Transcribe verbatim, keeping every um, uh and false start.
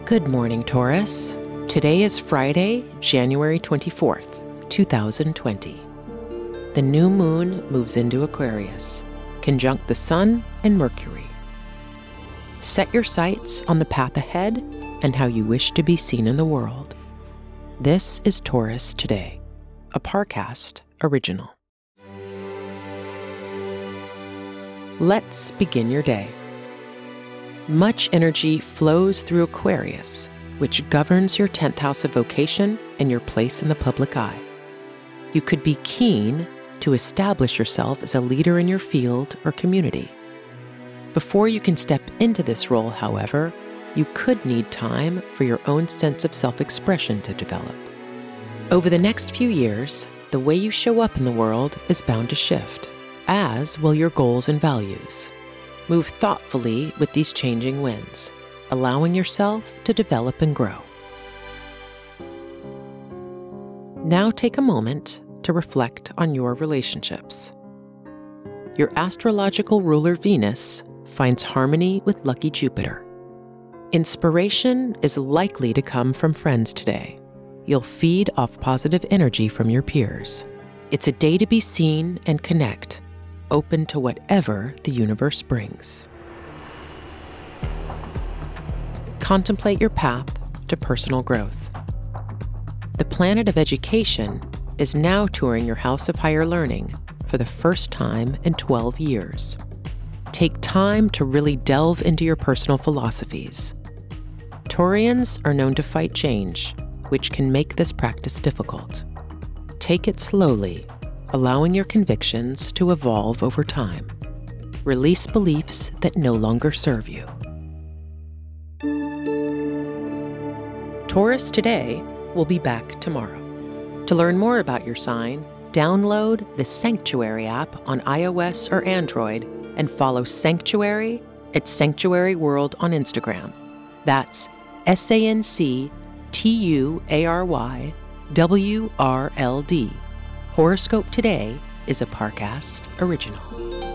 Good morning, Taurus. Today is Friday, January twenty-fourth, two thousand twenty. The new moon moves into Aquarius, conjunct the Sun and Mercury. Set your sights on the path ahead and how you wish to be seen in the world. This is Taurus Today, a Parcast original. Let's begin your day. Much energy flows through Aquarius, which governs your tenth house of vocation and your place in the public eye. You could be keen to establish yourself as a leader in your field or community. Before you can step into this role, however, you could need time for your own sense of self-expression to develop. Over the next few years, the way you show up in the world is bound to shift, as will your goals and values. Move thoughtfully with these changing winds, allowing yourself to develop and grow. Now take a moment to reflect on your relationships. Your astrological ruler Venus finds harmony with lucky Jupiter. Inspiration is likely to come from friends today. You'll feed off positive energy from your peers. It's a day to be seen and connect, open to whatever the universe brings. Contemplate your path to personal growth. The planet of education is now touring your house of higher learning for the first time in twelve years. Take time to really delve into your personal philosophies. Taurians are known to fight change, which can make this practice difficult. Take it slowly, allowing your convictions to evolve over time. Release beliefs that no longer serve you. Taurus Today will be back tomorrow. To learn more about your sign, download the Sanctuary app on iOS or Android and follow Sanctuary at Sanctuary World on Instagram. That's S A N C T U A R Y W R L D. Horoscope Today is a Parcast original.